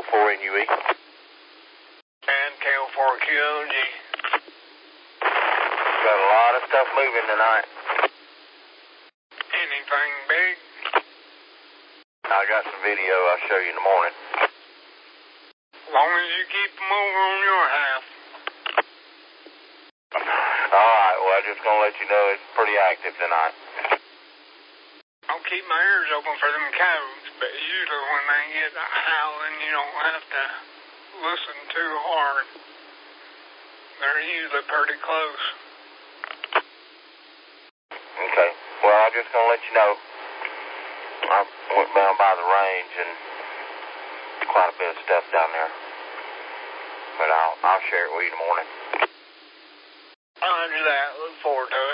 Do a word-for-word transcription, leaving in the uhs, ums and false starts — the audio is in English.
four N U E. And K O four Q O G. Got a lot of stuff moving tonight. Anything big? I got some video I'll show you in the morning. As long as you keep them over on your half. Alright, well, I'm just going to let you know it's pretty active tonight. I'll keep my ears open for them coyotes, but usually when they get howling, you don't have to listen too hard. They're usually pretty close. Okay, well, I'm just going to let you know. I went down by the range and quite a bit of stuff down there. But I'll, I'll share it with you in the morning. Roger that. Look forward to it.